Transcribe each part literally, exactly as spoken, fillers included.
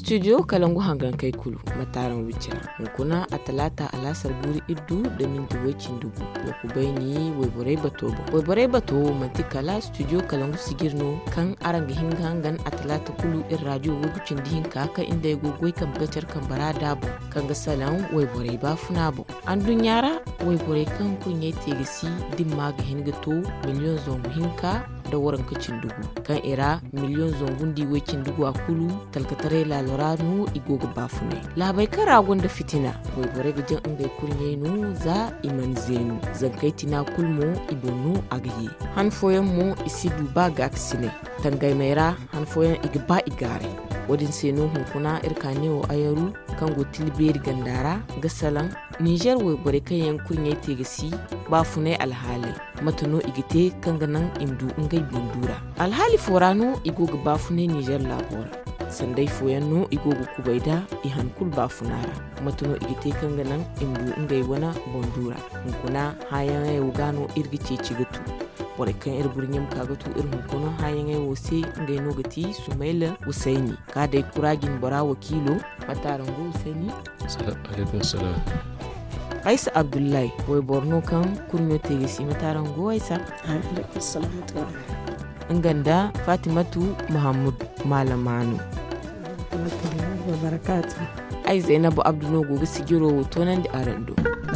studio kalangu hangan kai kulu mataran wicira kuna a talata alasar buri iddu da minti wacin dubu wa ku bayni waiborai bato ba waiborai bato manti kala studio kalangu sigirno kan aranga hingangan a talata kulu in radio wugucin dihin kaka inda ya gogoi kan gacar kan bara dabo kan ga salan waiborai ba funa bo an dunyara waiborai kan kunye tegisi din maga hingato miliyon zongu hinka da waran kacin dugu kan ira miliyon zongun di wacin dugu a kulu talkatare laloranu igoga bafune labai kara gonda fitina wai bore gajin ingai kurnye nu za iman zenu zankai tina kulmo ibonu agaye hanfoyan mu isidu ba ga aksine tangai maira hanfoyan igba igare wadin senu hunkuna irkanewo ayaru kan gotil beri gandara gasalan Niger wai bore kan yan kurnye tegasi bafune alhali matano igite kan ganan imdu ingai bundura alhali forano igoga bafune Niger labora sandai foyanno igogo kubaida i hankul bafunara matuno igite kanga nan imbu ingai wana bondura hunkuna hayan ay ugano irgice cigatu bore kan ir burnyam kagatu ir hunkuno hayan ay wose ingai no gati sumaila usaini ka dai kuragin bara wakilo matarango usaini assalamu alaikum salam Aisha Abdullahi wai borno kan kunyo tegisi matarango Aisha alaikum salam inganda Fatimatu Muhammad Malamanu barakatu ai Zainabu Abduno gobe sigiro hoto nan da arando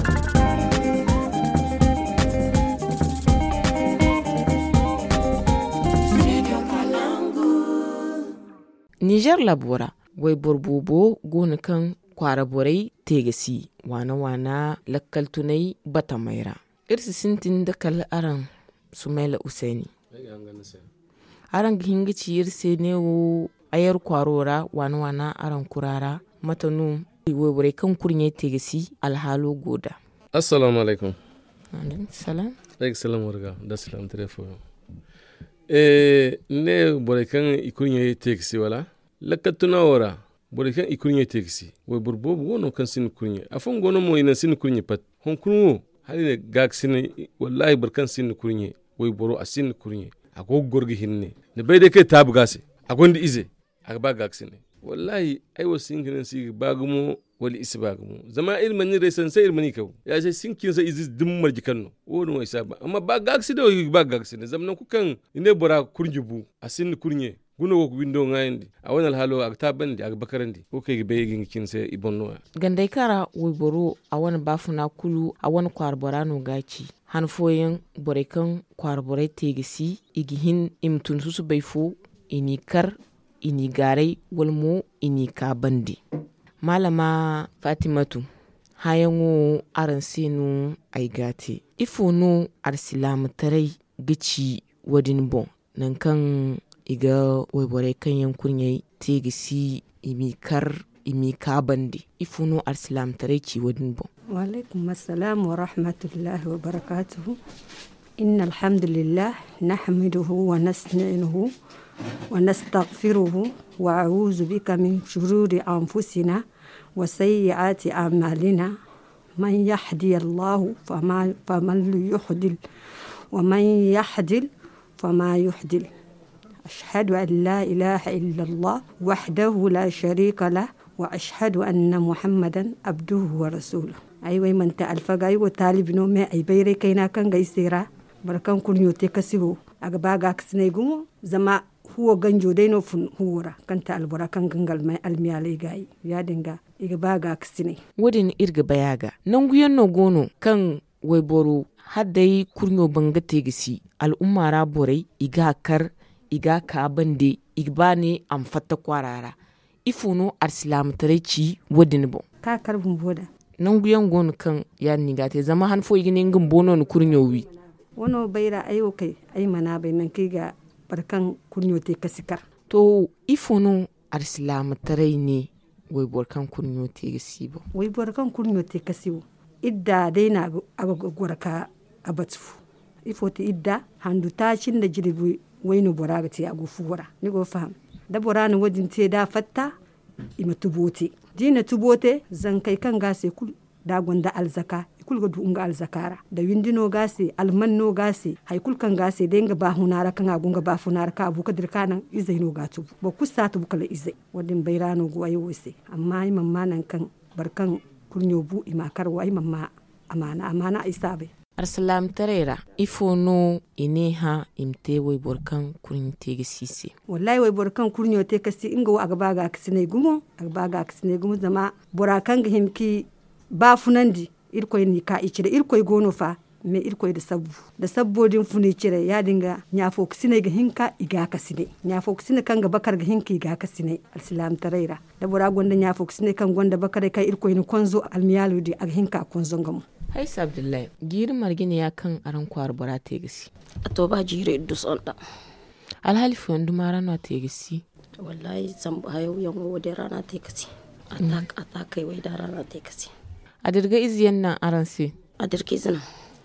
Niger labora wai borbobo gona kan kwaraborai tegasi wana wana lakkal tunai bata maira irsi sintin da kal aran Sumaila Usaini aran hinga ciyar se ne wo ayar kwarora wana wana aran kurara matanu waiware kan kurnye tegasi alhalo goda assalamu alaikum alaikum salam alaikum salam warga da salam telefon eh ne bore kan ikurnye tegasi wala lakatuna wora bore kan ikurnye tegasi wai burbo wono kan sin kurnye afon gono mo ina sin kurnye pat hon kunwo hali gak sin wallahi barkan sin kurnye wai boro asin kurnye ago gorgi hinne ne bai da kai tabu gase agondi ize agba gaksine wallahi ai wasin kin si bagumo wali isi bagumo zama ilman ni resan sai ilmani kaw ya sai sinkin sai izis dim marjikanno wono wai saba amma ba gaksi da ba gaksine zamnan ku kan ine bora kurjibu asin kurnye guno ko windo ngayndi a wonal halo ak tabandi ak bakarandi ko kay be gingi kin sai ibonno gandai kara wai boro a wani bafuna kulu a wani kwarborano gaci hanfoyin borekan kwarborai tegisi igihin imtun susu baifo ini kar ini garai walmo ini kabandi malama Fatimatu hayanwo aran senu aigate ifonu arsilamu tarai gici wadin bon nan kan iga waiborai kan yankunyai tegisi imi kar imi kabandi ifonu arsilamu tarai ci wadin bon وعليكم السلام ورحمة الله وبركاته إن الحمد لله نحمده ونستعينه ونستغفره وأعوذ بك من شرور أنفسنا وسيئات أعمالنا من يهدي الله فما فمن يهدل ومن يهدل فما يهدل أشهد أن لا إله إلا الله وحده لا شريك له وأشهد أن محمدا عبده ورسوله أيوة من تعرف أيوة طالب نومي أي بيري كينا كان جيسيرا بركان كل يوتي كسبه أجباga كسنيجو زما هو جنجو دينو فن هورا كان تعرف بركان جنجل ما الميالي جاي يا دينجا أجباga كسني ودين إرجع بياga نونغيون نوغونو كان ويبورو haddai kurnyo banga tegisi al'umma raborai iga kar iga kabande igbane am fatta kwarara ifuno arsilam tareci wadin bon ka karbun boda nan guyan gon kan ya nigate zama han fo igine ngin bono no kurnyo wi wono bayra ayo kai ay mana bai nan kai ga barkan kurnyo te kasikar to ifuno arsilam tarai ne wai borkan kurnyo te gasibo wai borkan kurnyo te kasibo idda dai na aga goraka abatu ifoti idda handu tacin da jirbi wainu boraga te agu fuwara ni go faham da borana wajin te da fatta ima tubote dina tubote zan kai kan gase kul da gonda alzaka ikul ga du unga al zakara da windino gase almanno gase haikul kan gase denga ba hunara kan agunga ba funara ka abu kadir kanan izaino gatu ba kusa tu bukala izai wadin bayrano go ayo wese amma imam manan kan barkan kurnyo bu imakar wa imam ma amana amana isabe arsalam tarera ifo no ine ha imte way borkan kurin tege sise wallahi way borkan kurnyo te kasi inga wa agaba ga kasine gumo agaba ga kasine gumo zama borakan ga himki ba funandi irkoy ni ka icire irkoy gono fa me irkoy da sabbu da sabbodin funi cire ya dinga nyafo kasine ga hinka iga kasine nyafo kasine kan ga bakar ga hinki iga kasine arsalam tarera da bora gonda nyafo kasine kan gonda bakar kai irkoy ni konzo almiyalu di ag hinka konzo ngamu Haisa Abdullahi, girin margini ya kan aran kwar bara tegisi. A to ba jire dus onda. Alhali fuwan dumara na tegisi. Wallahi zan ba yau yan wode rana tegisi. Atak atak kai wai da rana tegisi. A dirga iziyan nan aran se. A dirga izina.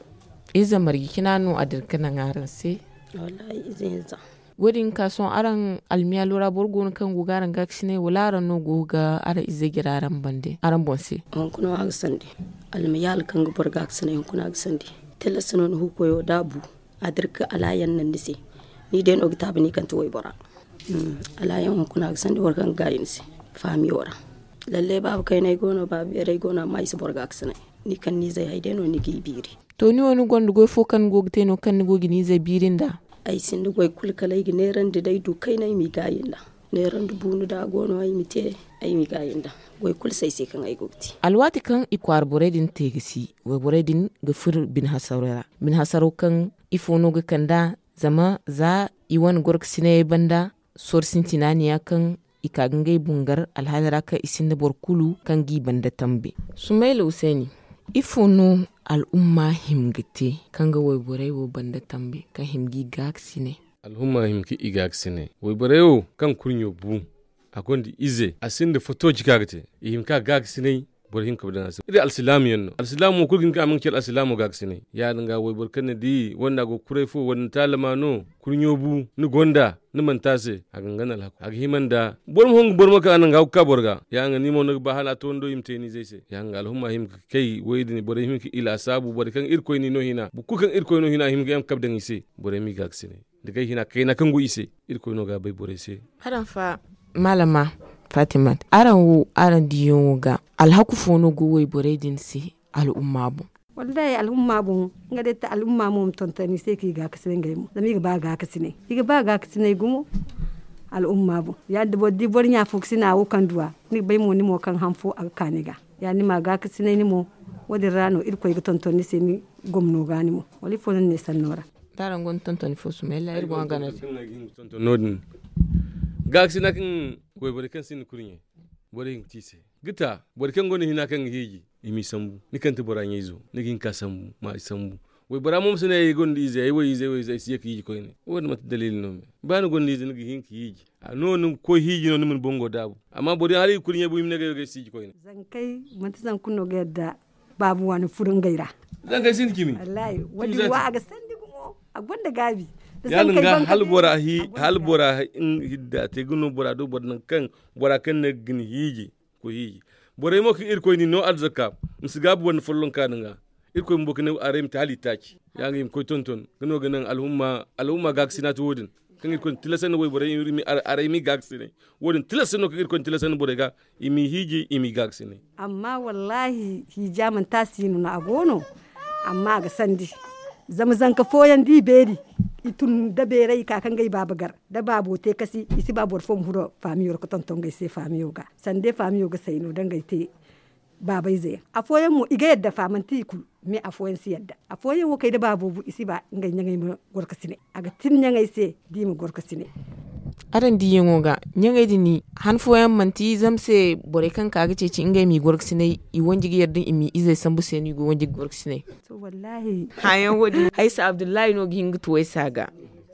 Iza margi kina no a dirga nan aran se. Wallahi izin za. Wadin ka son aran almiya lura borgon kan gugaran gaksine wala no goga ara ize giraran bande aran bonse. On kuno agsande. Almiyal kan gubar gaksine kuna agsande. Telasuno hu koyo dabu a dirga alayan nan dise. Ni den ogta bani kan to bora. Alayan kuna agsande warkan gayin se. Fami ora. Lalle babu kai nay gono babu ere gono mai se borga agsine. Ni kan ni zai haide no ni gibiri. To ni woni gondo go fo kan gogte no kan ni gogi ni zai birinda. Ai sin da goy kulkalai gi neran da dai du kai nai mi gayinda neran du bunu da gono ai mite ai mi gayinda goy kul sai sai kan ai gogti alwati kan ikwar boredin tegisi we boredin gafur bin hasarara bin hasaro kan ifono ga kanda zama za iwan gorksine banda sorsin tinaniya kan ikagangai bungar alhalara ka isin da borkulu kan gi banda tambe sumaila usaini ifono al'umma himgite kan ga waiburai wo banda tambe kan himgi gaksine al'umma himki igaksine waiburai kan kurnyo bu akondi ize asinde foto jikagte himka gaksine bor himka badana sa ide al-islam yanno al-islam ko gin ka amin kel al-islam gaksine ya danga waibur kan di wanda go kurefo wanda talamano kurnyo bu ni gonda ni mantase agangan al-haq ag himanda bor mo bor mo ka nan ga ka borga ya nga ni mo no bahala to ndo imte ni zese ya nga al-humma him kai waydi bor him ki ila sabu bor kan ir koy ni no hina bu ku kan ir koy no hina him ga kabdan ise bor mi gaksine diga hina kai na kan go ise ir koy no ga bai bor ise hadan fa malama Fatima aran wo aran diyon ga alhaku fono go way boredin si al'umma bu wallahi al'umma bu ngade ta al'umma mu tontani sai ki ga kasine ngai mu dami ga ba ga kasine ki ga ba ga kasine gumo al'umma bu ya da boddi bornya foksina wo kan duwa ni bai mo ni mo kan hanfo a kaniga ya ni ma ga kasine ni mo wadi rano irko ga tontoni sai ni gomno gani mo wali fono ne sannora daran gon tontoni fo sumela irgo ngana tontonodin gaksina kin goy bore kan sin kurnye bore hin tise gita bore kan goni hina kan hiji imi sambu ni kan tibora nyezo ni kin ka sambu ma sambu goy bara mum sene yi gondi ize ay way ize way ize siye ki ko ni won mat dalil no me ban gondi ize ni hin ki hiji no no ko hiji no mun bongo dabu amma bore hari kurnye bu imne ga siji ko ni zan kai mata zan kunno ga da babu wani furin gaira zan kai sin kimi wallahi wadi wa ga sandi gumo a gonda gabi yalin ga halbora hi halbora in hidda te gunu bora do bodnan kan bora kan ne gin hiji ko hiji bora mo ki ir ko ni no arzaka msigabu won follon kananga ir ko mbok ne arem tali taki yangi ko tonton gno ganan alhumma alhumma gaksina to wodin kan ir ko tilasan way bora mi aremi gaksine wodin tilasan ko ir ko tilasan bora ga imi hiji imi gaksine amma wallahi hijaman tasinu na agono amma ga sandi zamzan ka foyan di beri itun da berai kakan gai babagar da babu te kasi isi babu fom huro famiyor ko tonton gai se famiyo ga sande famiyo ga sai no dan gai te babai zai afoyen mu iga yadda famanti kul me afoyen si yadda afoyen wo kai da babu bu isi ba ngai nyangai mu gorkasine aga tin nyangai se di mu gorkasine aran di yengo ga nyangai dini han foyen manti zamse bore kan kaga ce ci ngai mi gorkasine i wonji gi yardin imi izai sambu se ni go wonji gorkasine to wallahi hayan wodi Haisa Abdullahi no gi ngi tuwai saga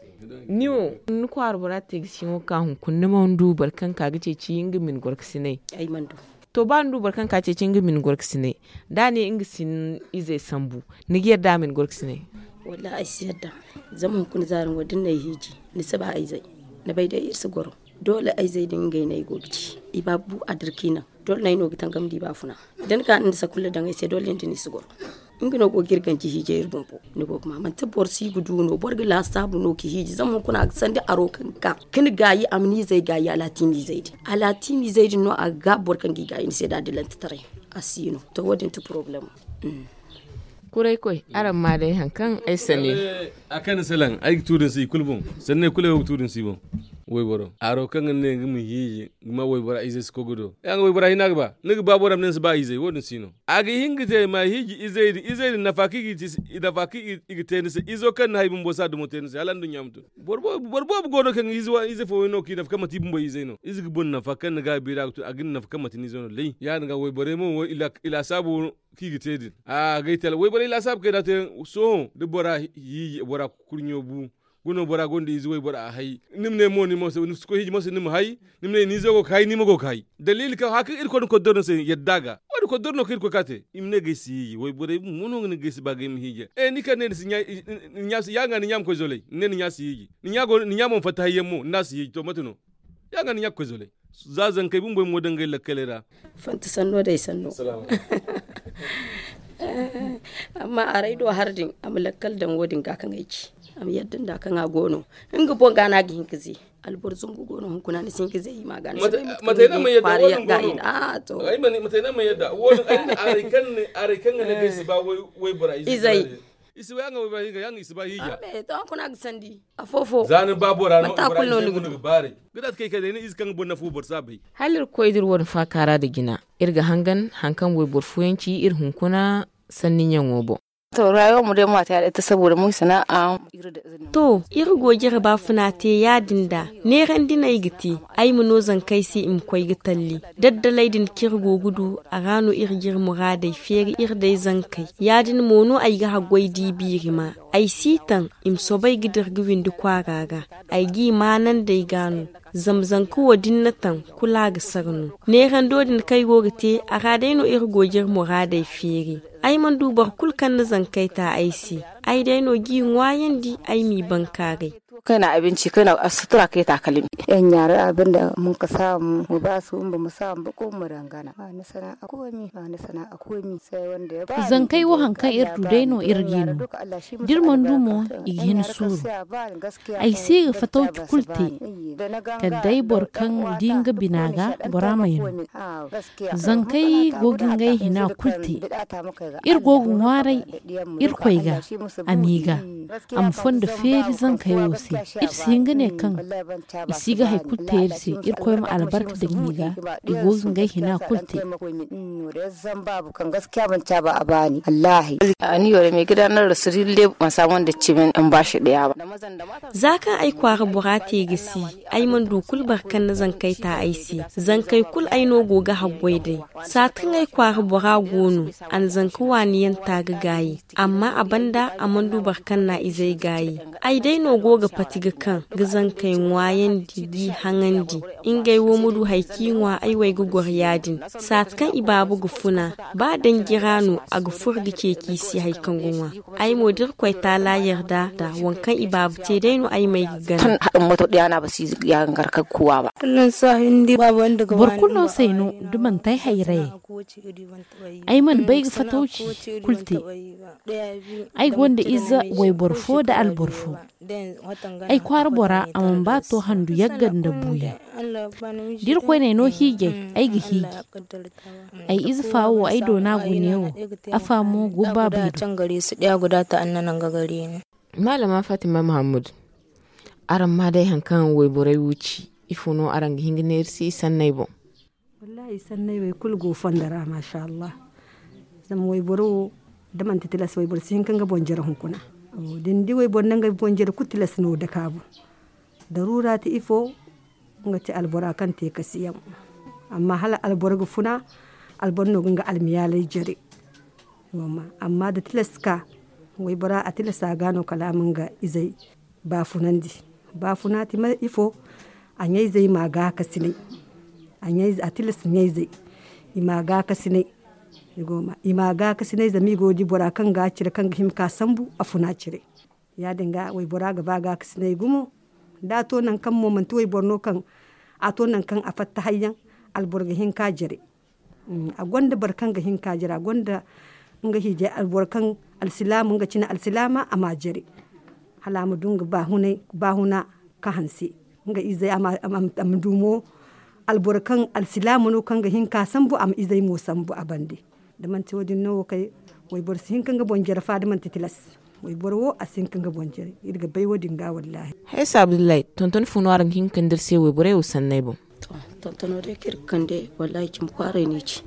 niwo n kwar bora tegsiyo ka hun kunna mandu barkan kaga ce ci ngi min gorkasine ai mandu to ba ndu barkan ka ce ci ngi min gorkasine da ne ngi sin izai sambu ni gi yarda min gorkasine wallahi ai siyadda zaman kun zarin wadin nayi hiji ni saba ai zai na bai da irsu goro dole ai zai dinga yi gobici ibabu adirkina dole nayi no gitan gamdi ba funa idan ka inda sa kullu dan ai sai dole indini su goro ingino go girgan ki hije irbun po ni go kuma man tabor si gudu no borga la sabu no ki hije zaman kuna sandi aro kan ka kin gayi amni zai gayi alatini zai alatini zai no a ga borkan gi gayi sai da dilan tare asino to wadin to problem mm. kurai koi aran ma dai hankan ai sane akan salan ai turin si kulbun sanne kule turin si bon way boro aro kan ne ngum hiji ma way boro izes ko gudo yang way boro hinaga ba nig ba boram nen ba izai wodin sino agi hingite ma hiji izai izai nafaki giti nafaki igite ne izo kan haibun bosa do moten se alan dunya mutu borbo borbo gono kan izwa izai fo no ki nafaka mati bumbo izai no izgi bon nafakan ga bira to agin nafaka mati ni zono lei ya nga way boro mo ila ila sabu kigi tedin a gaitel way boro ila sab ke date so de bora yi bora kurnyo bu guno bora gondi izi way bora hay nimne mo ni mo so ko hiji mo se nim hay nimne ni zo ko kai ni mo go kai dalil ka hakki ir ko ko dorno se yeddaga wadi ko dorno ko ir ko kate imne gesi way bora mono ngene gesi bagay mi hije e ni kan ne si nya nya ya nga ni nyam ko zolay ne ni nya si hiji ni nya go ni nyam fata hayemo na si hiji to matuno ya nga ni nya ko zolay zazan kai bumboy mo dangai lakalera fanta sanno dai sanno amma a raido hardin am lakkal dan wodin ga kan aiki am yaddin da kan agono inga bon gana gi hinkizi alburzun gono hun kuna ni sin kize yi magana mata ina mai yadda wodin gono ah to ai mata ina mai yadda wodin ai arikan ne arikan ne gasi ba wai wai bura izai isi wanga wai ba yang isi ba hiya abe to ko na gsandi afofo zanin babura no ta kullo ni gudu bare gidat kai kai ne iskan bonna fu bor sabai halir koidir won fa kara da gina irga hangan hankan wai borfuyanci ir hunkuna sannin yan wobo to rayuwar mu dai mata da ta saboda mu sana'a to iri gogir ba funa te yadin da ne ran dina igiti ai mu no zan kai si im koi gitalli daddalai din kirgo gudu a rano irgir muradai feri irdai zan kai yadin mono ai ga hagwai dibiri ma ai sitan im sobai gidir gubin du kwaraga ai gi manan dai gano zamzan kuwa dinnatan kula ga sarnu ne ran dodin kai gogite a radaino irgogir muradai feri ai man dubar kulkan na zan kai ta aisi ai dai no gi wayan di ai mi bankare kana abinci kana sutura kai takalmi yan yara abinda mun ka samu mu ba su in ba mu samu ba ko mu rangana ba ni sana'a komi ba ni sana'a komi sai wanda ya ba zan kai wahan ka ir dudaino irgino dirman dumo igin suru ai sai ga fato kulte kadai borkan dinga binaga boramayin zan kai gogin gai hina kulte ir gogun warai ir koiga amiga am fonda feri zan kai wose ir singa ne kan isiga hay kulte irsi ir koyma albarka da niga igogin gai hina kulte zan babu kan gaskiya ban ta ba a bani wallahi ani yore mai gidanar da sirille ban samu wanda cimin in bashi daya ba zaka ai kwara burati gisi ai man dukul barkan na zan kai ta aisi zan kai kul ai no goga hagwai dai satin ai kwara bura gono an zan kuwani yan taga gayi amma abanda aman du barkan na izai gayi ai dai no goga fatiga kan gizan kai wayan didi hangandi ingai wo mudu haikinwa ai wai gugwar yadin satkan ibabu gufuna ba dan girano a gufur dike kisi haikan gunwa ai modir kwai ta la yarda da wankan ibabu te dai no ai mai gan kan hadin moto daya na basi ya garkar kuwa ba kullun sa hindi babu wanda ga burkullo sai no duman tai haire ai man bai fatauci kulte ai gonda iza wai borfo da alborfo ai kwar bora amman ba to handu yaggan da buya dir ko ne no hige ai gi hige ai izfawo ai dona gunewo afamo guba bai can gare su daya guda ta annanan ga gare ne malama Fatima Muhammad aran ma dai hankan wai borai wuci ifuno aran hinginer si sannai bon wallahi sannai wai kul go fandara masha Allah zam wai boro da man titilas wai bor sin kan ga bonjara hunkuna din di wai bon nanga bonjara kutilas no da kabu darura ta ifo ngati albora kan te kasiyam amma hala albora gu funa alborno gunga almiyalai jere mama amma da tilaska wai bara a tilasa gano kalamin ga izai ba funandi ba funati ma ifo anyai zai maga kasine anyai a tilas nyai zai imaga kasine goma imaga kasine zami godi bora kan ga cire kan him ka sambu afuna cire ya dinga wai bora ga baga kasine gumo da to nan kan moment wai borno kan a to nan kan afatta hayyan alborga hin ka jire a gonda barkan ga hin ka jira gonda nga hije albor kan alsilamu nga cina alsilama ama jere halamu dunga ba hunai ba huna ka hansi nga izai ama am dumo albor kan alsilamu no kan ga hinka sambu am izai mo sambu abande da man ti wodin no kai way bor sin kan ga bonjere fa da man titilas way bor wo asin kan ga bonjere irga bai wodin ga wallahi hay sabdulai tonton funuwaran hin kan dirse way bore usannai bo tonton de kir kande wallahi kim kware ni ci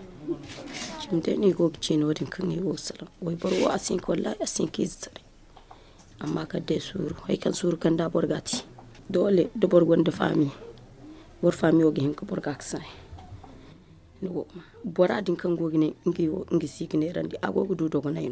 kim de ni go ci no din kan ni go salam way bor wo asin ko wallahi asin ki zare amma ka de suru hay kan suru kan da borgati dole da bor gonda fami bor fami o hin ko borga aksan no bora din kan go gine ngi ngi sigine randi agogo du dogo nayno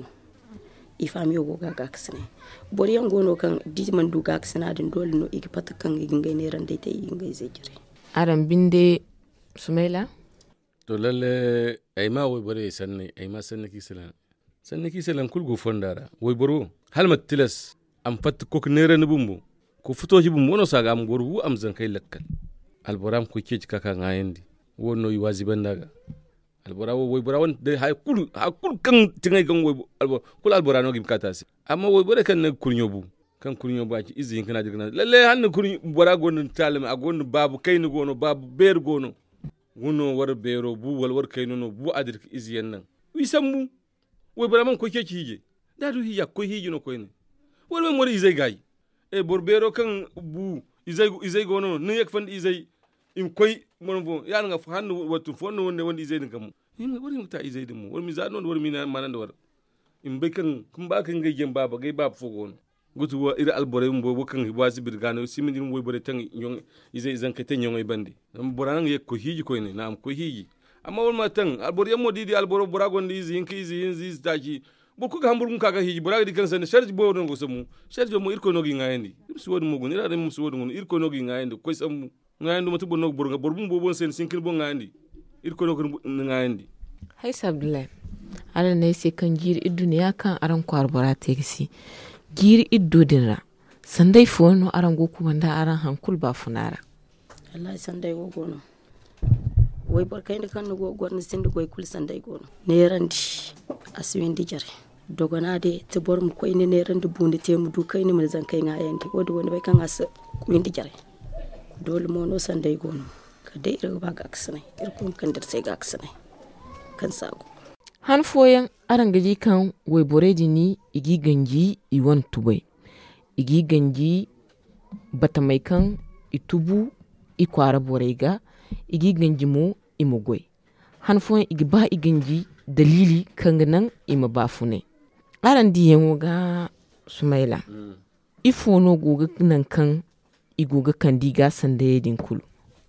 i fami o go ga aksan bor yan gono kan di man du ga aksan adin dole no igi pat kan igi ngai ne randi tay ngai zejire aran binde Sumaila to lalle ay ma way bore sanne ay ma sanne ki salan sanne ki salan kul go fondara way boro halmat tilas am fat ko ne ran bumbu ko futo ji bumbu no saga am gorbu am zan kai lakkal alboram ko keji kaka ngayandi wono yi waziban daga albora wo way bora won de hay kul ha kul kan tingay kan way albor kul albora no gim katasi amma way bora kan ne kurnyobu kan kurnyobu aki izin kana digna lalle han kurny bora gon talima agon babu kayni gono babu ber gono wono war bero bu wal war kayno no bu adir iziyan nan wi sambu way bora man ko keji hije dadu hiya ko hije no koyne wal men mori izay gay e bor bero kan bu izay izay gono ne yak fan izay im koy mon bon ya nga fa hanno watu fonno wonde wonde izay kam im wori muta izay dum wor mi zanon wor mi na manan war im be kan kum ba kan gay baba gay baba fogon gutu wa ira albore mbo bo kan wasi birgano simindin woy bore tan nyong izay izan ka tan nyong ay bandi am boran yek ko hiji koy ne na am ko hiji amma wol ma tan albore yamo didi albore boragon di izin ki izin ziz taji bo ko hambur mun kaga hiji boraga di kan san charge bo non go samu charge mo irko nogi ngayndi su wodu mo gonira dem su wodu ngon irko nogi ngayndi koy samu ngayndi mo tubo nog borga borbum bo bon sen sinkin bo ngayndi irko nog ngayndi hay sabdulai ala ne se kan jiri iduniya kan aran kwar bora tegisi jiri iddo dinra sandai fono aran go kuma da aran hankul ba funara wallahi sandai go gono way bor kayde kan go gorni sinde goy kul sandai gono ne randi aswindi jare dogonade te bor mu koy ne randi bunde temu du kayni mun zan kay ngayandi wodi woni bay kan as windi jare dole mono sandai gono kade irga ba ga aksane irko kan der sai ga aksane kan sago han foyan aran gaji kan way boreji ni igi ganji i won tubay igi ganji batamay kan itubu i kwara borega igi ganji mo imugoy han foyan igi ba iganji dalili kan nan ima bafune aran di yango ga Sumaila mm. ifono goga nan kan igoga kan diga sande din kulu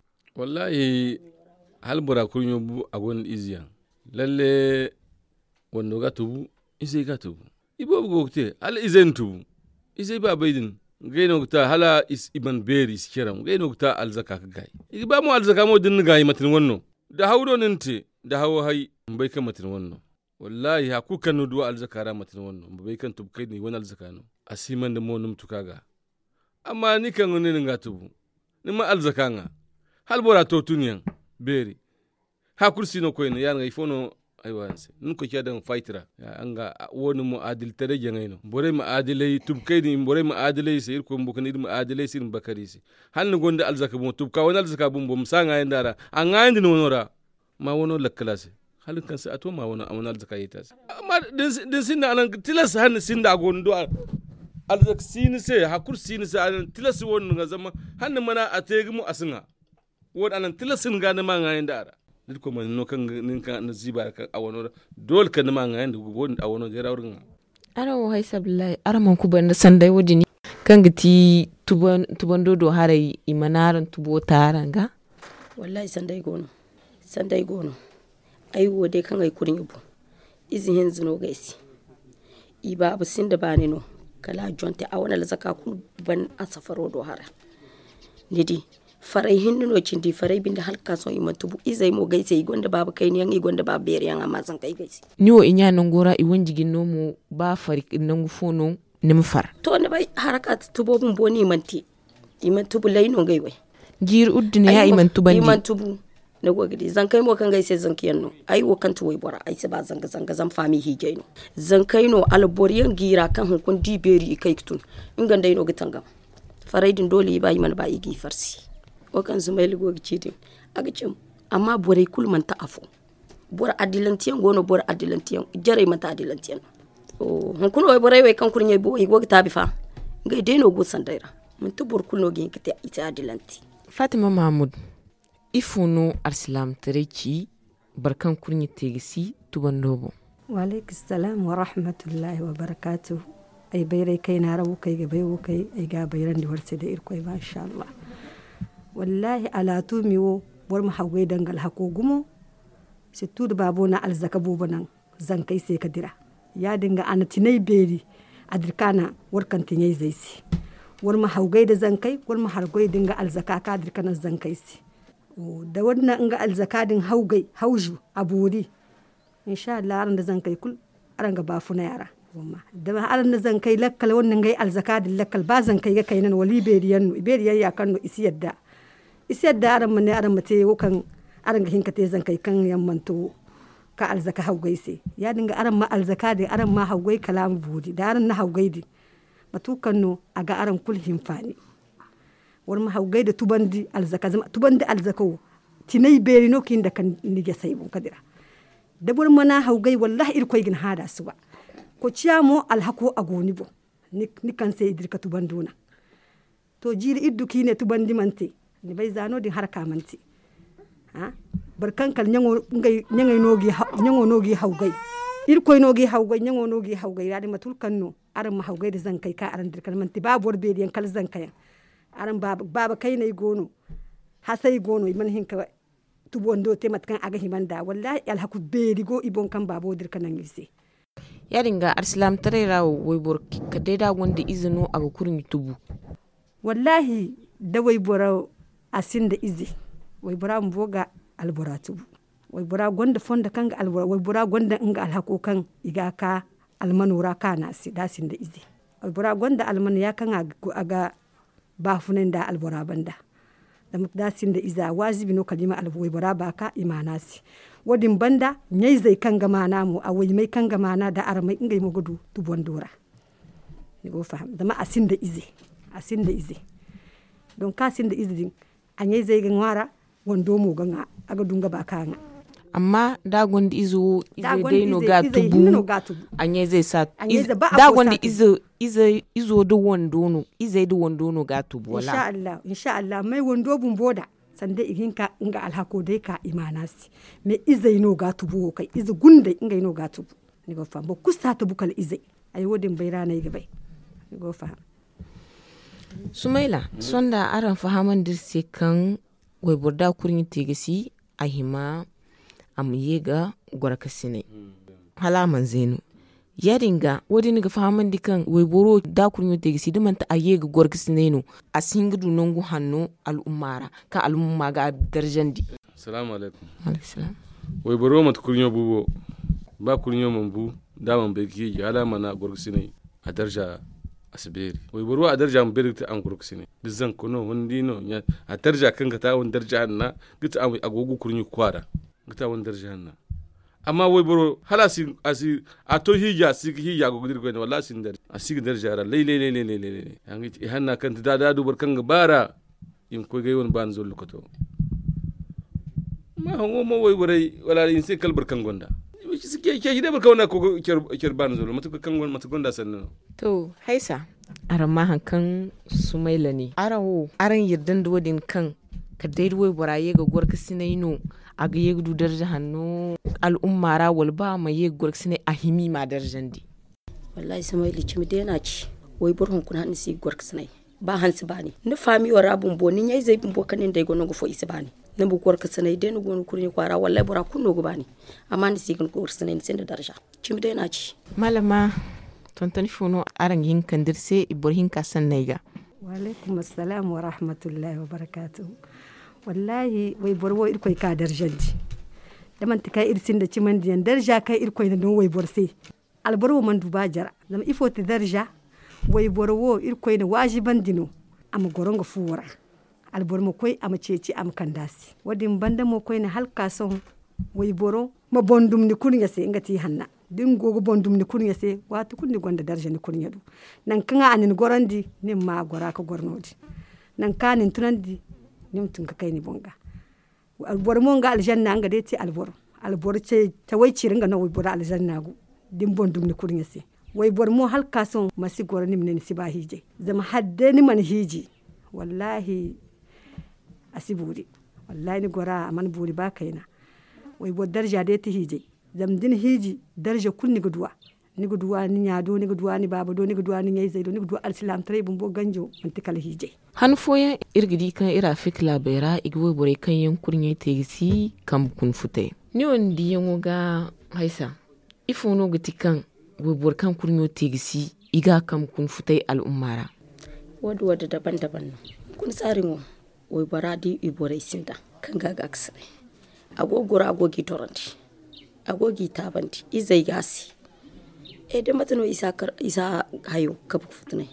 wallahi hal bora kunyo bu agon iziyan lalle wando ga tubu izai ga tubu ibo bu gokte hal izen tubu izai ba baydin gaino ta hala is iban beri iskiram gaino ta alzaka ka gai igi ba mu alzaka mo din gai matin wonno da hawdo ninte da hawo hay mbai kan matin wonno wallahi ha ku kanu duwa alzaka ra matin wonno mbai kan tubu kai ni won alzaka no asiman da mo num tukaga amma ni kan ne nga tubu ni ma alzaka nga hal bora to tuniyan beri ha kursi no koyne yan ngai fono aywanse nun ko kiadan fightera anga woni mo adil tare jangayno bore ma adilay tub kayni bore ma adilay sir ko mbok ni ma adilay sir bakari si hal no gonde alzaka mo tub ka won alzaka bum bum sanga ndara angandi no nora ma wono la classe hal kan sa ato ma wono amon alzaka yitas amma din sinda anan tilas han sinda gondo alzaka sini se ha kursi ni se anan tilas won nga zama han mana ategi mu asinga won anan tilasin ga na ma ngayndara dit ko man no kan nin kan na ziba kan awono dol kan ma ngayen du bon awono de rawrin ara wo hay sablay ara man ku banda sandai wodini kan giti tuban tuban dodo harai imanaran tubo taranga wallahi sandai gono sandai gono ai wode kan ai kurin yubu izi hen zino gaisi iba abu sinda bani no kala jonte awona la zaka ku ban asafaro do hara nidi farai hinno cindi farai binda halka so imantubu izai mo gaise igonda baba kai ni yan igonda baba bere yan amma san kai gaise ni wo inya nan gora i wonjigin no mo ba fari nan fono nim far to ne bai harakat tubobun boni manti imantubu laino gaiwai jir uddine ya imantubu imantubu na gogidi zan kai mo kan gaise zan kiyanno ai wo kan tuwai bora ai se ba zanga zanga zan fami hijaino zan kai no alboriyan gira kan hunkun diberi kai kitun ingan dai no gitanga faraidin dole ba yi man ba igi farsi o kan zumaili gogi cidin aga cem amma borai kulman ta afo bor adilantiyan gono bor adilantiyan jare mata adilantiyan o hunkun o borai wai kan kurnye bo gogi tabi fa ngai dai no go sandaira mun to bor kulno gi kite ita adilanti Fatima Mahmud ifuno arsilam tereci barkan kurnye tegisi tubandobo wa alaikum salam wa rahmatullahi wa barakatuh ay bayray kayna rawu kay ga bayu kay ay ga bayran di warse da irkoy ma sha Allah wallahi ala tumiwo bor mu hawai dangal hako gumo situ da babo na alzaka bobanan zan kai sai ka dira ya dinga ana tinai beri adirkana warkan tinyai zaisi war mu hawai da zan kai war mu hargoi dinga alzaka ka adirkana zan kai si da wannan inga alzaka din haugai hauju aburi insha Allah ran da zan kai kul aran ga bafuna yara goma da aran da zan kai lakkal wannan gai alzaka din lakkal ba zan kai ga kainan wali beriyan beriyan ya kanno isi yadda isi yadda aran mun ne aran mate kan aran ga hinka te zan kai kan yammanto ka alzaka haugai sai ya dinga aran ma alzaka din aran ma haugai kalam budi da aran na haugai din matukan no aga aran kul himfani war ma haugai da tubandi alzaka zama tubandi alzako tinai beri no kin da kan nige sai bun kadira da bur mana haugai wallahi irkoy gin hada su ba ko ciyamo alhako agoni bo ni kan sai idirka tubanduna to jiri iddu kine tubandi mante ni bai zano din harka mante ha barkan kal nyango ngai nyangai nogi nyango nogi haugai irkoy nogi haugai nyango nogi haugai radi matul kanno aran ma haugai da zan kai ka aran dirkal mante babur beri yan kal zan kai aran baba baba kai nay gono hasai gono man hinka tubondo te matkan aga himanda wallahi alhaku beri go ibon kan babo dirkan nan yise yaringa arslam tarera waybor kadeda wanda izino aga kurni tubu wallahi da waybora asinda izi waybora mboga albora tubu waybora gonda fonda kanga albora waybora gonda inga alhako kan igaka almanura kana si dasinda izi waybora gonda alman ya kan aga ba funan da albora banda da mutdasin da iza wajibi no kalima alboy bara baka imanasi wadin banda nyai zai kan gama namu a wai mai kan gama na da armai ingai mu gudu tubon dora ni go faham da ma asin da ize asin da ize don kasin da ize din anyai zai gan wara wando mu gan aga dunga baka nga amma da gondi izo ize dai no ga tubu anye zai sa da gondi izo ize izo do wando no ize do wando no ga tubu wala insha Allah insha Allah mai wando bun boda sande iginka inga alhako dai ka imanasi me ize no ga tubu kai ize gunde inga no ga tubu ni go fa bo kusta tubu kal ize ay wodin bayrana yi gabai ni go fa Sumaila sonda aran fahaman dirse kan wai burda kurin tegesi ahima am yega goraka sine halaman zenu yaringa wodi ni ga fahaman dikan we boro da kunyo tegisi de manta ayega goraka sine no asingudu nongu hanno al ummara ka al umma ga darjandi assalamu alaikum alaikum salam we boro mat kunyo bubo ba kunyo mambu da man beki halama na goraka sine a darja asberi we boro a darja am beri ta an goraka sine dizan kono wondino nya a darja kanka ta won darja na gita am agogu kunyo kwara gita won darja na amma wai boro hala si asi ato hija si hija go gudir ko ne wallahi sin dar asi darja ra lay lay lay lay lay yangi ti hanna kan da da du barkan bara in ko gay won ban zol ko to ma ho mo wai bore wala in sai kal barkan gonda shi ke ke hide barkan na ko ker ban zol mata kan gon mata gonda sanno to haisa aran ma hankan Sumaila ne arawo aran yirdan dodin kan ka dai wai boraye ga gorka sinaino aga yegdu darja hannu al'ummara wal ba ma yegor sine ahimi ma darjandi wallahi Sumaila ci midena ci wai burhun kun hanni si gorka sine ba hansi bani ni fami wa rabun bo ni yai zai bo kanin dai gono go fo isi bani ni bu gorka sine dai ni gono kurni kwara wallahi bura kunno go bani amma ni si gon gorka sine sin da darja ci midena ci malama tontoni fono aran yin kandirse ibrahim kasan naiga wa alaikum assalam wa rahmatullahi wa barakatuh wallahi wai borwo irkoi ka darjanji da man tika irsin da ciman diyan darja kai irkoi da don wai borse alborwo man duba jara zama ifo ti darja wai borwo irkoi da wajiban dino am gorongo fuwara albor mo koy am ceci am kandasi wadin banda mo koy na halka son way boro ma bondum ni kurnya se ngati hanna din gogo bondum ni kurnya se watu kunni gonda darja ni kurnya du nan kanga anin gorandi nim ma gora ka gornodi nan kanin tunandi nim tun ka kai ni bonga albor mo nga aljanna nga de ti albor albor ce ta way ciringa no way bor aljanna gu din bondum ni kurnya se way bor mo halka son masi gorani min ni siba hije zama hadde ni man hiji wallahi asiburi wallahi ni gora man buri ba kaina way bo darja de ti hije zamdin hiji darja kun ni gudwa ni gudwa ni nyado ni gudwa ni baba do ni gudwa ni nyai zaido ni gudwa alislam tare bumbo ganjo antikal hije han foya irgidi kan ira fik labera igwe bore kan yankurnye tegisi kam kun fute ni on di yango ga haisa ifono gati kan we bor kan kurnyo tegisi iga kam kun fute al ummara wadu wadu daban-daban kun tsarin wai baradi ibore sinda kan gaga aksare agogora agogi toranti agogi tabanti izai gasi e da matano isa kar isa hayo kabu futune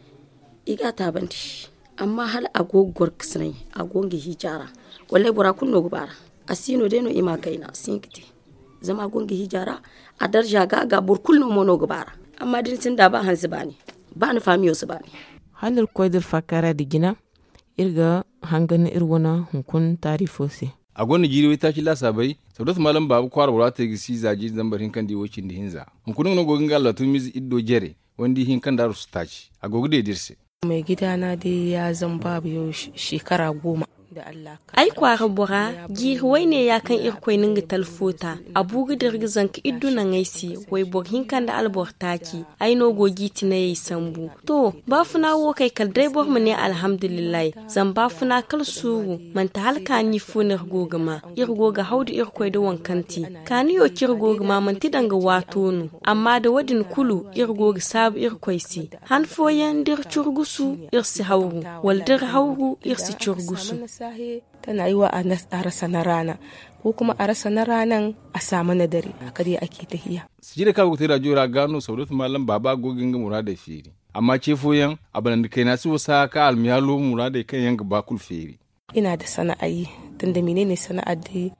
iga tabanti amma hal agogor kisnai agongi hijara wallahi bora kunno gubara asino deno ima kaina sinkiti zama agongi hijara a darja gaga bor kulno mono gubara amma din sinda ba hanzi bani ba ni famiyo su bani halar koydir fakara digina irga hangana irwana hunkun tarifose a gwani jiri ta ki lasa bai saudatu malam babu kwara wala ta gisi zaji zambar hinkan di wocin di hinza hunkunin no gogin galla to mizi iddo jere wandi hinkan da su taci a gogu da dirse mai gidana dai ya zan babu yau shekara goma da Allah ka ai kwara bura gi wai ne ya kan irkoi ninga talfota abugu dirgizan ka iddu nan aisi wai bor hinkan da albor taki ai no gogi tinayi sambu to ba funa wo kai kal dai bor mu ne alhamdulillah zan ba funa kal suru man ta halka ni funar gogama irgoga haudu irkoi da wankanti kani yo kirgogama man ti danga wato nu amma da wadin kulu irgoga sab irkoi si han foyan dir churgusu irsi hawru wal dir hawru irsi churgusu sahe tana yi wa a rasa na rana ko kuma a rasa na ranan a samu na dare haka dai ake tahiya su da kawo tira jora gano saudatu malam baba gogin ga murada feri amma ce foyan abin da kai na su wasa ka almiyalo murada kan yanga bakul feri ina da sana'ai tunda menene sana'ar dai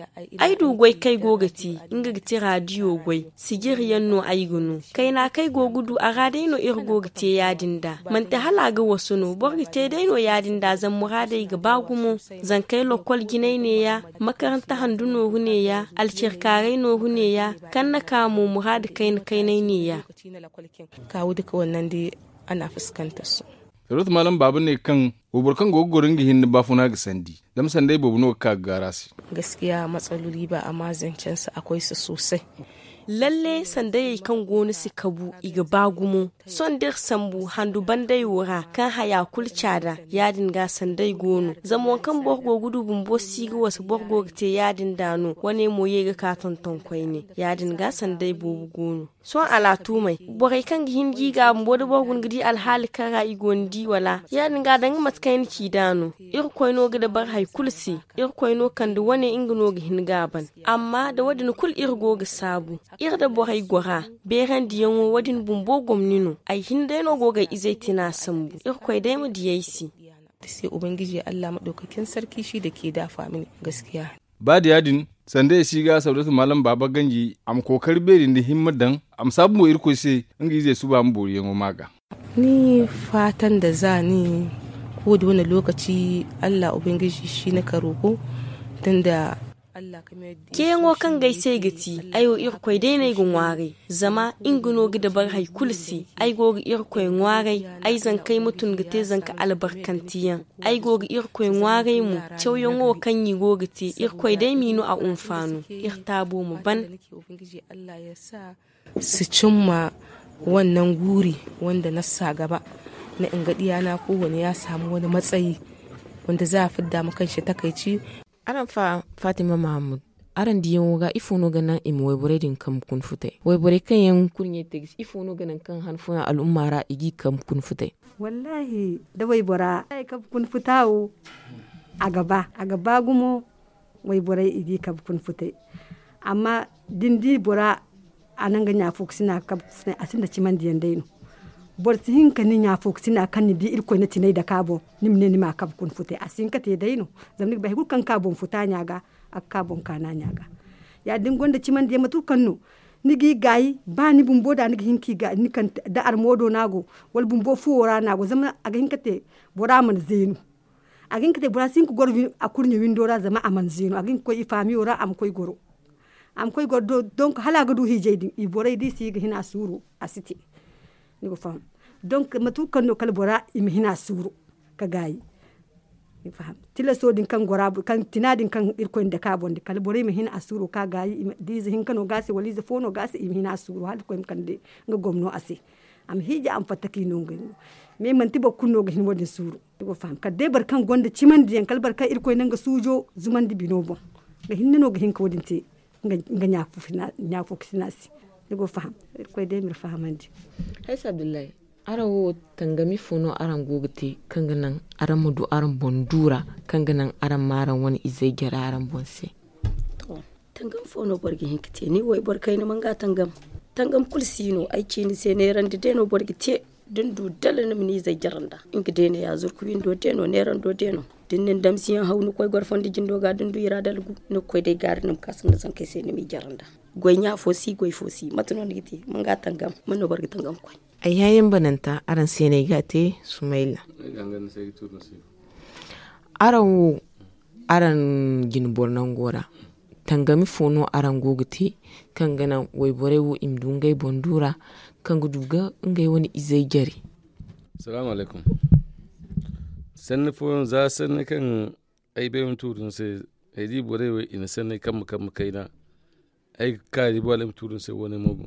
ai dugwai kai gogati inga gati radio gwai sigir yanno ai gunu kai na kai gogudu a radai no ir gogate yadinda man ta halaga wasu no borgite dai no yadinda zan muradai ga bagumo zan kai lokol ginai ne ya makaranta handuno hune ya alcirkarai no hune ya kan na kamo murad kai kai ne ya kawo duka wannan dai ana fuskantar su saudatu malam babu ne kan goborkan gogorin gihin ba funa ga sandi dam sandai babu no ka garasi gaskiya matsaloli ba amma zancen su akwai su sosai lalle sandai kan goni su kabu iga bagumo son dir sambu handu bandai wura kan haya kulcada yadin ga sandai gono zamon kan borgo gudu bumbo siga wasu borgo te yadin dano wane moye ga katon tonkwai ne yadin ga sandai bobu gono son alatu mai borai kan gihin giga mbodo borgun gidi alhali kara igondi wala yadin ga dan matkain ki dano ir koino ga da bar hay kulsi ir koino kan da wane ingino ga hin gaban amma da wadin kul irgo ga sabu ir da borai gora beran diyan wadin bumbo gomnino ai hinde no goga izaitina sambu ir koy dai mu diyaisi sai ubangiji Allah madaukakin sarki shi da ke dafa mini gaskiya ba da yadin sanda ya shiga saudatu malam baba ganji am kokar berin da himmadan am sabu mo irko sai ingi zai su ba mu boriyen maga ni fatan da za ni ko da wani lokaci Allah ubangiji shi na karoko tunda ke yango kan gaisai gati ayo irkwai dai na gun ware zama inguno gida bar hai kulsi ai gogi irkwai ware ai zan kai mutun gite zan ka albarkantiyan ai gogi irkwai ware mu cew yango kan yi gogi te irkwai dai minu a umfanu irtabo mu ban su cimma wannan guri wanda na sa gaba na ingadiya na kowane ya samu wani matsayi wanda za a fidda mu kanshi takaici aran fa Fatima Mahmud aran diyan woga ifono ganan im waybore din kam kun futai waybore kan yan kunye tegis ifono ganan kan hanfuna al'ummara igi kam kun futai wallahi da waybora ai kam kun futawo a gaba a gaba gumo waybore igi kam kun futai amma dindi bora anan ganya fokusina kam asinda ciman diyan daino bor si hinka ni nya fok sina kan ni di irko na tinai da kabo nimne ni ma kab kun fute asin ka te daino zamni ba hul kan kabon futa nya ga akabon kana nya ga ya din gonda ciman de matu kanno nigi gayi ba ni bumbo da nigi hinki ga ni kan da armodo nago wal bumbo fuora nago zama aga hinkate bora man zenu aga hinkate bora sin ku gor a kurni windora zama aman zenu aga ko ifami ora am koy goro am koy gordo donc hala ga du hijedi i boray di si ga hina suru asiti ni go fam donc matu kanno kal bora im hina suru ka gayi ni fam tila so din kan gora kan tinadin kan irko inda ka bonde kal bora im hina asuru ka gayi di zi hin kano gasi wali zi fono gasi im hina suru hal ko im kan de nga gomno asi am hija am fataki no ngi me man tiba kunno ga hin wodin suru ni go fam ka de bar kan gonda ciman diyan kal bar ka irko nanga sujo zuman di binobo ga hinno ga hin ko wodin te nga ñaafu fina ñaafu sinasi digo faham ko de mir fahamandi Aisha Abdullahi ara wo tangami fono aran gogati kanganan aran mudu aran bondura kanganan aran maran wani izai gara aran bonse to tangam fono borgi hinkite ni woy borkay ni manga tangam tangam kulsino aiki ni sai ne ran de deno borgi te dundu dalana ni zai jaranda inga dene ya zurku windo deno ne ran do deno dinnin damsiyan hawnu koy gor fondi jindo ga dundu ira dalgu no koy de gar nam kasam da san kai sai ni mi jaranda goy nya fosi goy fosi matuno nigiti manga tangam manno bargi tangam koy ayayen bananta aran sene gate Sumaila aran aran gin bornan gora tangami fono aran gogati kangana way borewu imdungay bondura kangu duga ngay woni izay jari. Assalamu alaikum. Sanni fo za sanni kan ai be mun turun sai ai di borewe ina sanni kam kam kaina ai ka di bolem turun sai woni mogo.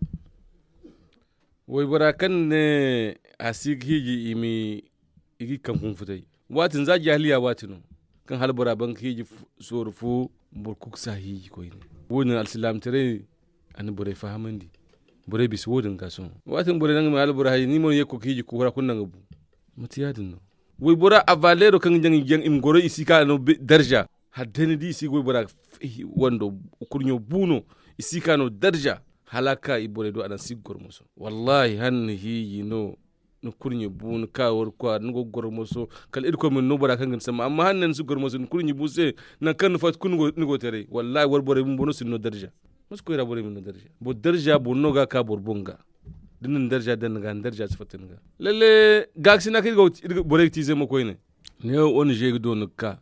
Way bora kan ne asig hiji imi igi kan kun futai. Watin za jahiliya watinu kan halbura ban hiji sorfu burkuk sahi ko ne. Woni al-islam tare an bore fahamandi. Bore bis wodin kaso watin bore nang mal bore hay ni mon yekko kiji ko kun nang bu mutiyadin no way bora avalero kan jang jang im goro isika no darja haddeni di isi way bora wando kurnyo buno isika no darja halaka i bore do adan sigor muso wallahi han hi no no kurnyo buno ka wor ko no gor muso kal id ko min no bora kan sama amma hannen sigor muso kurnyo buse nan kan fat kun go ni go tere wallahi wor bore mun bono sin no darja musko ira bore min darja bo darja bo noga ka borbonga dinin darja dan ga darja sifatin ga lalle gaksi na kai go bore ti zemo ko ne ne on je do nokka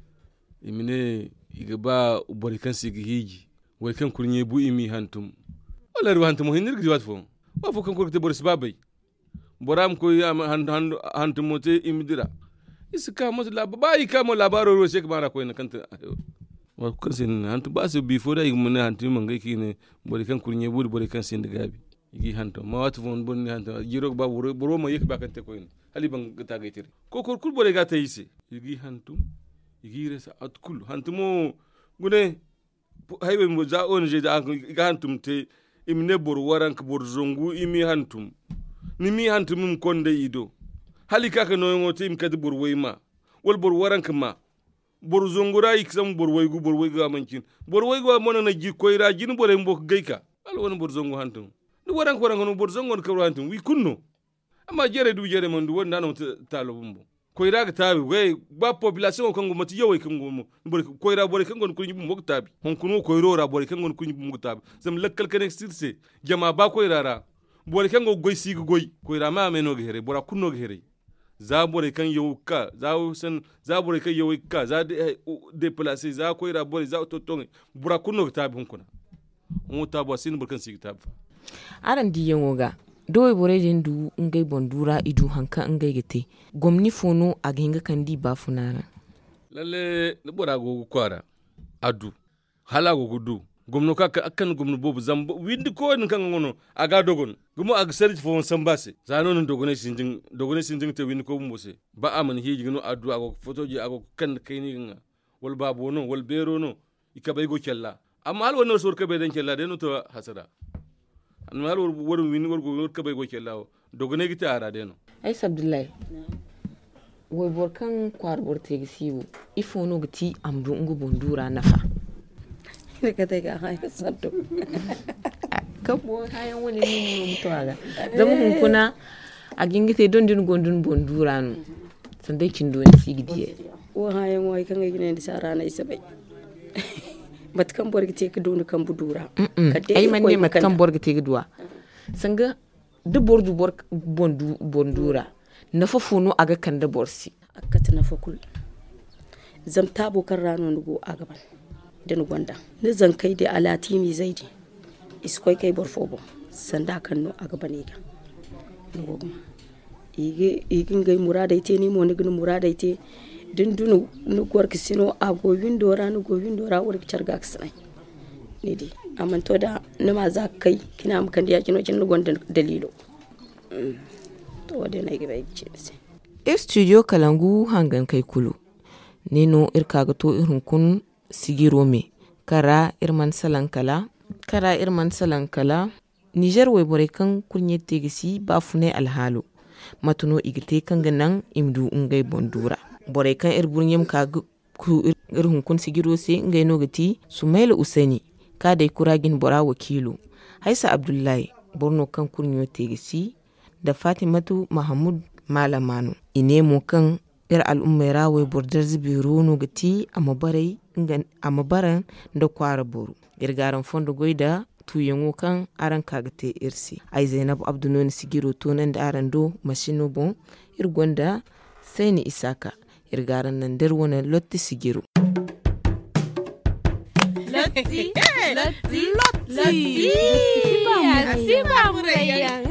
imine iga ba bore kan sigi hiji way kan kurnye bu imi hantum wala ru hantum hinir gi wat fo wa fo kan ko te bore sbabay boram ko hantum mote imidira iska mo la bayi ka mo labaro ro shek mara ko ne kanta wa kansin hantu basu before da igmun hantu mangai kine bori kan kurnye buri bori kan sin gabi igi hanto ma watu fon bonni hanto jiro ba buro buro ma yek ba kan te ko in hali ban ta gaitir ko ko kul bori ga tayise igi hantu igi resa at kul hantu mo gune haybe mo za on je da ga hantum te imne bor waran ka bor zongu imi hantum ni mi hantum konde ido hali kaka no ngote im kad bor wayma wal bor waran ka ma bor zongura iksam bor waygu bor waygu amankin bor waygu amona na ji koyra jin bor mbok geika al won bor zongu hantum du waran ko rangono bor zongon ka hantum wi kunno amma jere du jere mon du wonda no talo bumbo koyra ga tabi we ba population ko ngomati yoy ko ngomo bor koyra bor kan gon kunyi bumbo tabi hon kuno koyro ra bor kan gon kunyi bumbo tabi zam lakkal kan sirse jama ba koyra ra bor kan go goy sig goy koyra ma meno ga here bor kunno ga here za bore kan yauka za san za bore kan yauka za de placer za ko ira bore za to to bura kunno tabi hunkuna mu tabo sin burkan sig tab aran di yangoga doy bore den du ngai bondura idu hanka ngai gete gomni fono aginga kandi ba funana lalle ne bora go kwara adu hala go gudu gomno ka akan gomno bobu zambo windi ko ni kan ngono aga dogon gumo ag serji fo sambase zano non dogone sinjin dogone sinjin te windi ko mbose ba aman hiji no adu ago fotoji ago kan kayni nga wal babo no wal bero no ikabay go kella amma hal wono sor kabe den kella de no to hasada an hal wor windi wor go kabay go kella dogone gita ara de no ay Abdullahi woy borkan kwar borte gisibu ifo no giti amdu ngu bondura nafa ka daga hayan saddo kabo hayan wani ne mutuwa ga zama hunkuna a gingite don din gondun bondura no sandai kin don sigidi wo hayan wai kan gine da sara na isa bai matkan borgite ka don kan budura ai man ne matkan borgite gidwa sanga de bordu bor bondu bondura na fafuno aga kan da borsi akata na fakul zam tabo kan rano nugo a gaban din gwanda ni zan kai da alati mi zaidi iskoi kai borfobo sanda kan no a gaban ga nugo ige igin gai murada ite ni mo ni gun murada ite din dunu nu gorki sino a go windo ra nu go windo ra wor charga ksnai ni di amanto da nima za kai kina am kan da kino kin gonda dalilo to wade na ga ce sai ir studio kalangu hangan kai kulu nino ir kaga to irin kun sigiro me kara irman salankala kara irman salankala Niger way bore kan kunye tegisi ba fune alhalo matuno igite kan ganan imdu ungai bondura bore kan ir burnyem ka ku irin kun sigiro se ngai no gati Sumaila Usaini ka dai kuragin bora wakilu Haisa Abdullahi borno kan kunyo tegisi da Fatimatu Mahmud Malamanu ine mo kan ir al'ummera way bordar zibiro no gati amabarai ngan amabaran da kwara boru irgaran fondo goida tuyengo kan aran kagate irsi ai Zainab Abdunoni sigiro tonan da aran do mashino bon irgonda sai ni Isaka irgaran nan der wona lotti sigiro lotti lotti lotti lotti ba murayan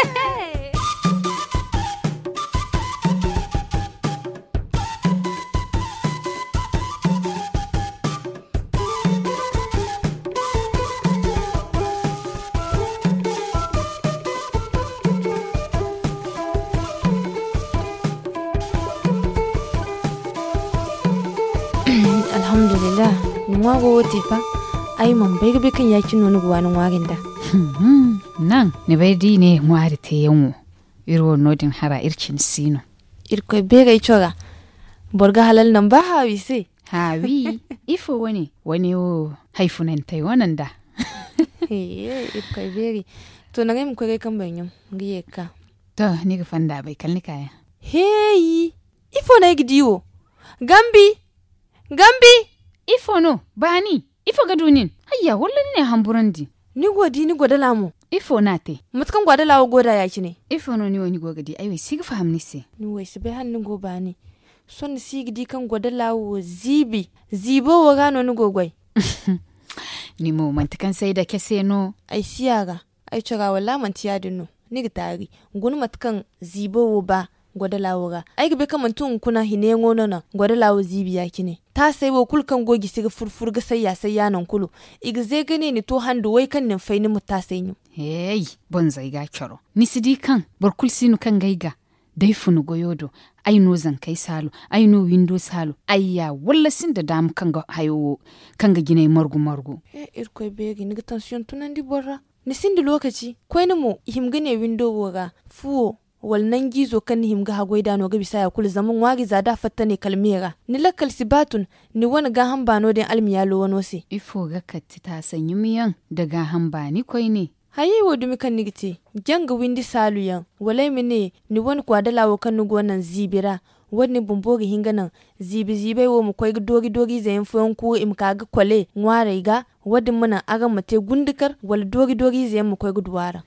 alhamdulillah nwa go wote fa ai man bai gabe kan yakin nonu gwa nan wagin da nan ne bai di ne ngwari te yanwo irwo nodin hara irkin sino irko be ga ichoga borga halal nan ba hawi se hawi ifo wani wani o haifunan tai wannan da eh irko be to nan mu ko ga kan banyan ngiye ka to ni ga fanda bai kalni kaya hey ifo na gidiwo gambi Gambi ifo no bani ifo ga dunin hayya wallan ne hamburandi ni godi ni godala mu ifo na te mutkan godala wo goda yaki ne ifo no ni woni gogadi ai wai siga fahamni se ni wai sibe hannu go bani son sigidi kan godala wo zibi zibo wo gano ni gogwai ni mo mantakan sai da kese no ai siyaga ai chaga walla mantiya dinno ni gitari gunu matkan zibo wo ba godala woga ai gabe kaman tun kuna hine ngono na godala wo zibi yaki ne ta sai wo kulkan gogi siga furfur ga sai ya sai yanan kulu igze gane ni to handu wai kan nin faini mu ta sai ni hey bon zai ga kyaro ni sidi kan bar kulsinu kan gaiga dai funu goyodo ai no zan kai salo ai no window salo ayya wallasin da dam kan ga hayo kan ga gine margu margu eh irko begi ni ga tension tunan di borra ni sindi lokaci koi ni mu himgane window woga fuwo wal nan gizo kan ni himga hagoida no ga bisa ya kul zaman wagi zada fatta ne kalmera ni lakal sibatun ni wani ga hamba no den almiya lo wono se ifo ga katti ta sanyi miyan daga hamba ni koi ne hayi wo dumi kan nigite janga windi salu yan walai mine ni wani kwadala wo kan nugo nan zibira wani bumbogi hinganan zibi zibai wo mu koi dogi dogi zayin fuyon ku im kaga kwale ngware ga wadin muna aga mate gundukar wal dogi dogi zayin mu koi gudwara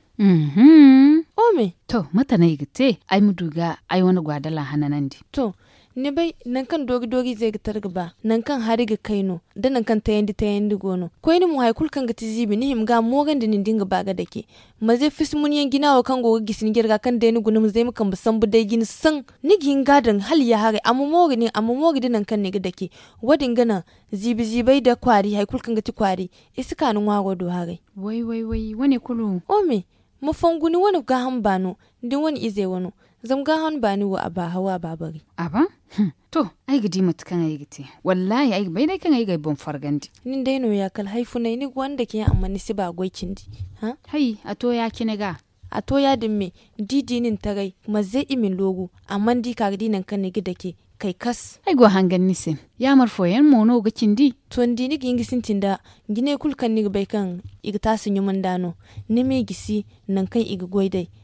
mhm ome to mata na igite ai muduga ai wani gwadala hananandi to ne bai nan kan dogi dogi zai gitar gaba nan kan hari ga kaino da nan kan tayandi tayandi gono koi ni mu haikul kan gati zibi ni himga mogan da nin dinga baga dake ma zai fis mun yan ginawa kan goga gisin girga kan da ni gunum zai mukan busan bu dai gin san ni gin gadan hal ya hare amma mogi ni amma mogi dinan kan ne ga dake wadin gana zibi zibai da kwari haikul kan gati kwari iska nan wago do hare wai wai wai wani kulu ome mafanguni wani gahan bano din wani ize wani zam gahan bani wa aba hawa babari aba hm. to ai gidi matukan ai gite wallahi ai bai dai kan ai ga bon fargandi nin dai no ya kal haifu nai ni wanda ke amma ni siba goicin di ha hai ato ya kine ga ato ya dimme didi nin tagai mazai imin logo amma di ka gidi nan kan ni gida ke kai kas ai go hangan nise ya marfo yan mono ga kindi to ndi ni gingi sintinda gine kulkan ni bai kan iga tasin yuman dano ni me gisi nan kan iga goidai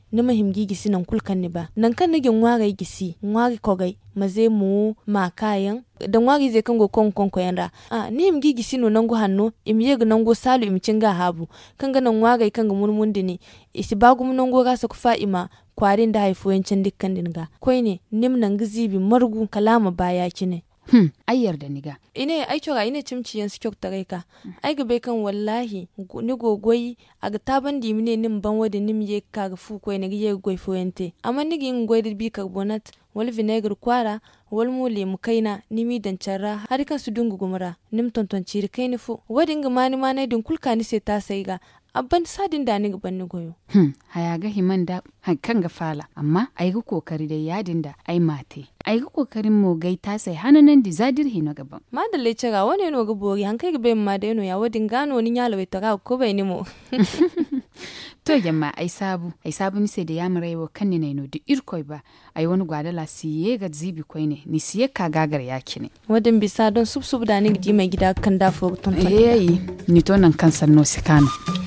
ni mahim gi gisi nan kulkan ni ba nan kan nigin wagai gisi wagi kogai maze mu ma kayan da wagi zai kan go kon kon ko yanda a ni him gi gisi no nan go hanno im yega nan go salu im cinga habu kan ga nan wagai kan ga murmundi ne isi bagum nan go ga sa ku fa'ima kwarin da haifu yancin dukkan dinga koi ne nim nan gizibi margu kalama baya kine Hmm, ai yarda niga. Ine ai coga ine cimci yan sikok tagai ka. Ai ga kan wallahi ni gogoyi aga taban di mine nim ban wadi nim ye ka ga fu ko ne ye goy fo yente. Amma ni gin goy bi carbonate wal vinegar kwara wal mu lemu kaina nimi dan charra har kan su dungu gumara nim tonton ciri kaini fu. Wadin ga mani mani din kulka ni se ta sai ga abban sadin da ni ga banni goyo. Hmm, haya ga himan da kan ga fala amma ai ga kokari da yadin da ai mate. Ai ga kokarin mo gai ta sai hananan di zadir hino gaban. Ma da le cega wani no ga bori han kai ga ben ma da no ya wadin gano ni nyalo ta ga ko bai ni mo. To yamma ai sabu ai sabu ni sai da ya murai wa kan ni no da irkoi ba ai wani gwadala siye ga zibi koi ne ni siye ka gagar yaki ne. Wadin bisa don sub sub da ni ji mai gida kan da fo ton. Eh ni to nan kan sanno sikano.